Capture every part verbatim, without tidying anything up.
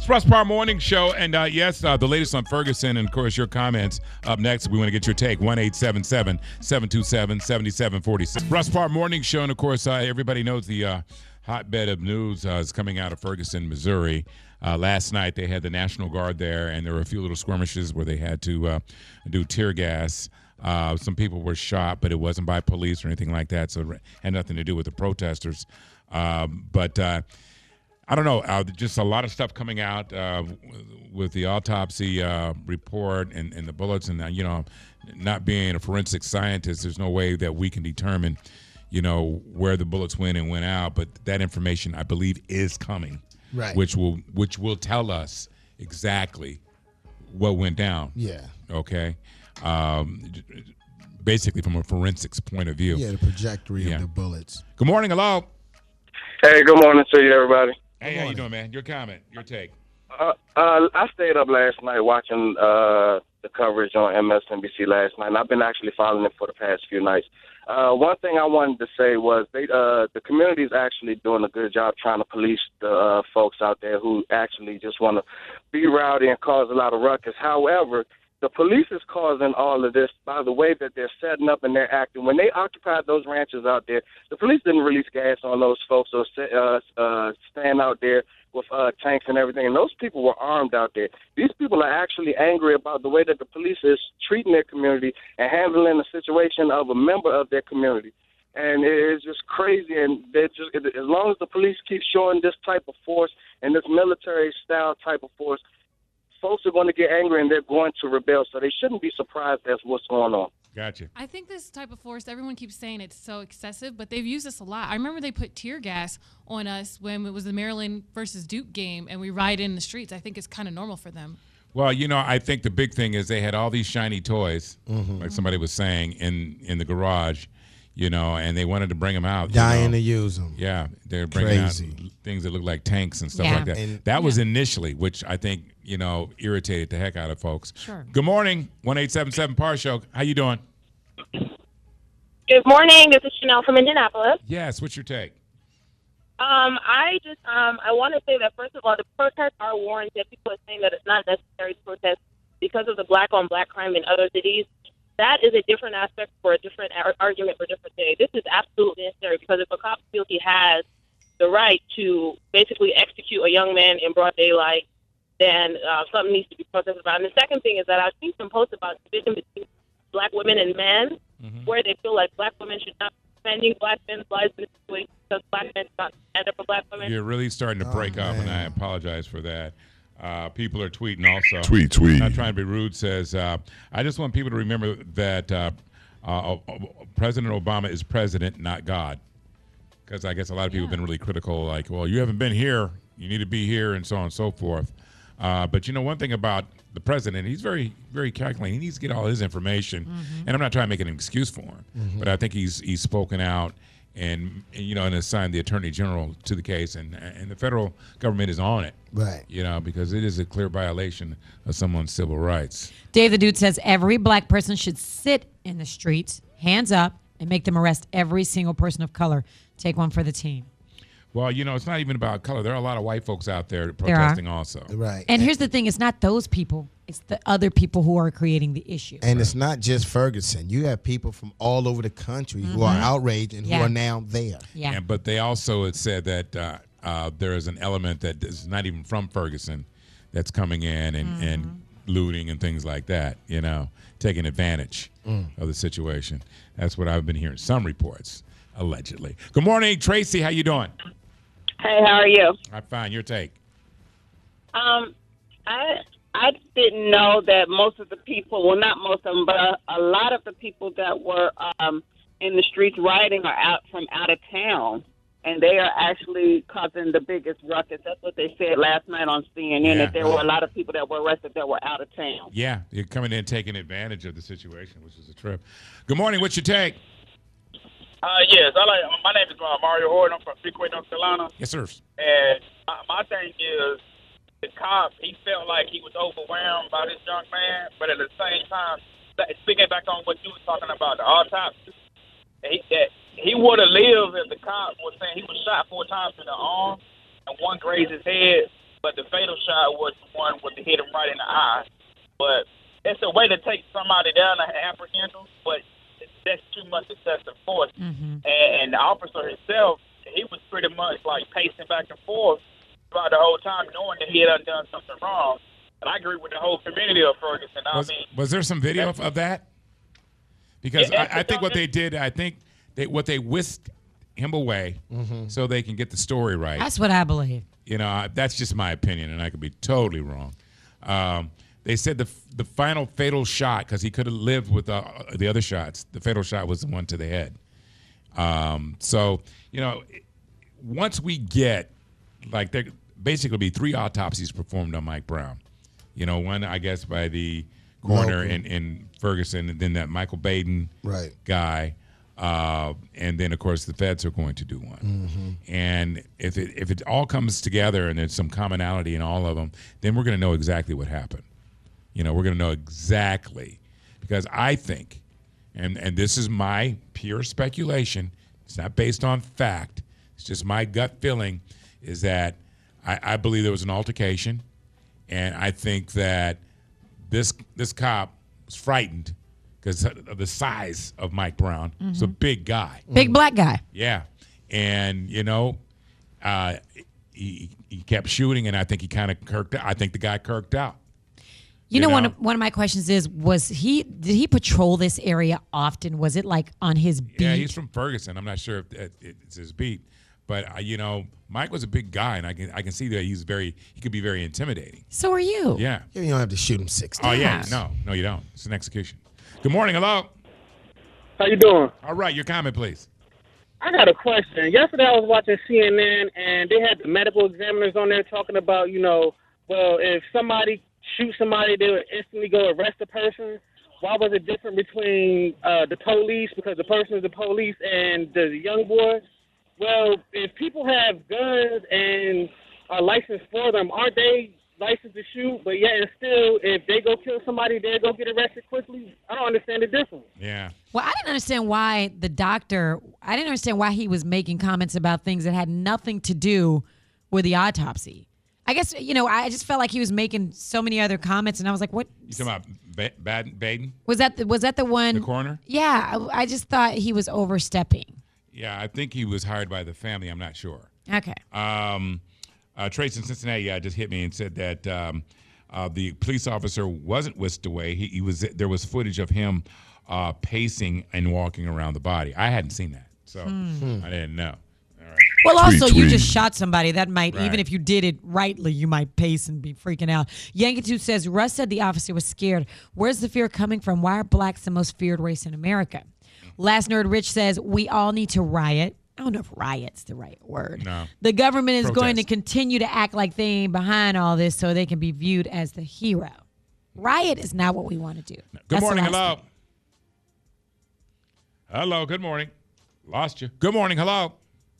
It's Russ Parr Morning Show, and uh, yes, uh, the latest on Ferguson, and of course your comments up next. We want to get your take. one eight seven seven, seven two seven, seven seven four six. Russ Parr Morning Show, and of course uh, everybody knows the uh, hotbed of news uh, is coming out of Ferguson, Missouri. Uh, last night they had the National Guard there, and there were a few little skirmishes where they had to uh, do tear gas. Uh, some people were shot, but it wasn't by police or anything like that, so it had nothing to do with the protesters. Um, but uh, I don't know, uh, just a lot of stuff coming out uh, with the autopsy uh, report and, and the bullets. And, uh, you know, not being a forensic scientist, there's no way that we can determine, you know, where the bullets went and went out. But that information, I believe, is coming, right? Which will which will tell us exactly what went down. Yeah. Okay. Um, basically, from a forensics point of view. Yeah, the trajectory yeah. of the bullets. Good morning. Hello. Hey, good morning to you, everybody. Hey, how you doing, man? Your comment, your take. Uh, uh, I stayed up last night watching uh, the coverage on M S N B C last night, and I've been actually following it for the past few nights. Uh, one thing I wanted to say was they, uh, the community is actually doing a good job trying to police the uh, folks out there who actually just want to be rowdy and cause a lot of ruckus. However, the police is causing all of this by the way that they're setting up and they're acting. When they occupied those ranches out there, the police didn't release gas on those folks or uh, uh, stand out there with uh, tanks and everything. And those people were armed out there. These people are actually angry about the way that the police is treating their community and handling the situation of a member of their community. And it is just crazy. And they're just, as long as the police keep showing this type of force and this military-style type of force, folks are going to get angry and they're going to rebel, so they shouldn't be surprised as what's going on. Gotcha. I think this type of force, everyone keeps saying it's so excessive, but they've used this a lot. I remember they put tear gas on us when it was the Maryland versus Duke game, and we rioted in the streets. I think it's kind of normal for them. Well, you know, I think the big thing is they had all these shiny toys, mm-hmm. like somebody was saying, in, in the garage, you know, and they wanted to bring them out. Dying you know? to use them. Yeah, they're bringing Crazy. out things that look like tanks and stuff yeah. like that. And, that yeah. was initially, which I think, you know, irritated the heck out of folks. Sure. Good morning, one eight seven seven Par Show. How you doing? Good morning. This is Chanel from Indianapolis. Yes, what's your take? Um, I just um, I want to say that, first of all, the protests are warranted. People are saying that it's not necessary to protest because of the black-on-black crime in other cities. That is a different aspect for a different ar- argument for a different day. This is absolutely necessary because if a cop feels he has the right to basically execute a young man in broad daylight, then uh, something needs to be protested about. And the second thing is that I've seen some posts about division between black women and men, mm-hmm. where they feel like black women should not be defending black men's lives in this situation because black men should not stand up for black women. You're really starting to break oh, up, and I apologize for that. Uh, people are tweeting also. Tweet, tweet. Not trying to be rude, says, uh, I just want people to remember that uh, uh, President Obama is president, not God. Because I guess a lot of people yeah. have been really critical, like, well, you haven't been here, you need to be here, and so on and so forth. Uh, but, you know, one thing about the president, he's very, very calculating. He needs to get all his information. Mm-hmm. And I'm not trying to make an excuse for him, mm-hmm. but I think he's he's spoken out and, and, you know, and assigned the attorney general to the case. And, and the federal government is on it. Right. You know, because it is a clear violation of someone's civil rights. Dave the Dude says every black person should sit in the streets, hands up, and make them arrest every single person of color. Take one for the team. Well, you know, it's not even about color. There are a lot of white folks out there protesting also. Right. And here's the thing. It's not those people. It's the other people who are creating the issue. And right. it's not just Ferguson. You have people from all over the country mm-hmm. who are outraged and yeah. who are now there. Yeah. And, but they also had said that uh, uh, there is an element that is not even from Ferguson that's coming in and, mm-hmm. and looting and things like that, you know, taking advantage mm. of the situation. That's what I've been hearing. Some reports, allegedly. Good morning, Tracy. How you doing? Hey, how are you? I'm fine. Your take? Um, I I didn't know that most of the people, well, not most of them, but a, a lot of the people that were um, in the streets rioting are out from out of town, and they are actually causing the biggest ruckus. That's what they said last night on C N N, yeah. that there were a lot of people that were arrested that were out of town. Yeah, you're coming in taking advantage of the situation, which is a trip. Good morning. What's your take? Uh, yes, I like. My name is uh, Mario Horton. I'm from Freeway, North Carolina. Yes, sir. And my, my thing is, the cop, he felt like he was overwhelmed by this young man, but at the same time, speaking back on what you were talking about, the autopsy, he, that he would have lived if the cop was saying he was shot four times in the arm and one grazed his head. but the fatal shot was the one with the hit him right in the eye. But it's a way to take somebody down and apprehend them, but that's too much excessive force. Mm-hmm. And, and the officer himself, he was pretty much like pacing back and forth throughout the whole time, knowing that he had done something wrong. And I agree with the whole community of Ferguson. I Was, mean, was there some video of, of that? Because Yeah, I, I think what they did, I think they what they whisked him away Mm-hmm. so they can get the story right. That's what I believe. You know, I- that's just my opinion, and I could be totally wrong. Um, they said the the final fatal shot, because he could have lived with uh, the other shots. The fatal shot was the one to the head. Um, so you know, once we get like there basically be three autopsies performed on Mike Brown. You know, one I guess by the coroner Local. in, in Ferguson, and then that Michael Baden Right. guy. Uh, and then, of course, the feds are going to do one. Mm-hmm. And if it if it all comes together and there's some commonality in all of them, then we're going to know exactly what happened. You know, we're going to know exactly. Because I think, and, and this is my pure speculation, it's not based on fact, it's just my gut feeling, is that I, I believe there was an altercation, and I think that this this cop was frightened because of the size of Mike Brown. Mm-hmm. He's a big guy. Big black guy. Yeah. And, you know, uh, he, he kept shooting, and I think he kind of kirked out. I think the guy kirked out. You, You know, one know? of, one of my questions is: Was he did he patrol this area often? Was it like on his beat? Yeah, he's from Ferguson. I'm not sure if that, it's his beat. But, uh, you know, Mike was a big guy, and I can I can see that he's very, he could be very intimidating. So are you? Yeah. You don't have to shoot him six Oh, times. yeah. No, no, you don't. It's an execution. Good morning. Hello. How you doing? All right. Your comment, please. I got a question. Yesterday I was watching C N N, and they had the medical examiners on there talking about, you know, well, if somebody shoots somebody, they would instantly go arrest the person. Why was it different between uh, the police, because the person is the police, and the young boy? Well, if people have guns and are licensed for them, aren't they licensed to shoot? But yet and still, if they go kill somebody, they'll go get arrested quickly? I don't understand the difference. Yeah. Well, I didn't understand why the doctor. I didn't understand why he was making comments about things that had nothing to do with the autopsy. I guess, you know, I just felt like he was making so many other comments, and I was like, "What You talking about ba- Bad Baden, was that? The, was that the one? the coroner? Yeah, I, I just thought he was overstepping. Yeah, I think he was hired by the family. I'm not sure. Okay. Um, uh, Trace in Cincinnati uh, just hit me and said that um, uh, the police officer wasn't whisked away. He, he was there was footage of him uh, pacing and walking around the body. I hadn't seen that, so I didn't know. All right. Well, also, Tweet, you tweet. just shot somebody. That might, Right. even if you did it rightly, you might pace and be freaking out. Yankee two says, Russ said the officer was scared. Where's the fear coming from? Why are blacks the most feared race in America? Last Nerd Rich says, we all need to riot. I don't know if riot's the right word. No. The government is going to Protest. continue to act like they ain't behind all this so they can be viewed as the hero. Riot is not what we want to do. Good That's the morning. last Hello. thing. Hello. Good morning. Lost you. Good morning. Hello.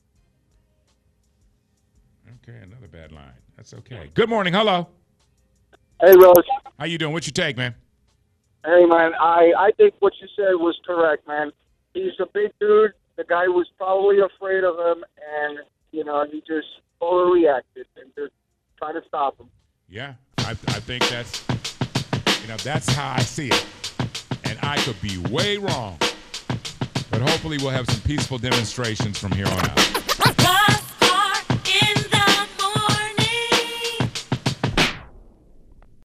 Okay, another bad line. That's okay. Good morning. Hello. Hey, Rose. How you doing? What you take, man? Hey, man, I, I think what you said was correct, man. He's a big dude. The guy was probably afraid of him, and, you know, he just overreacted and just tried to stop him. Yeah, I, I think that's, you know, that's how I see it. And I could be way wrong. But hopefully we'll have some peaceful demonstrations from here on out.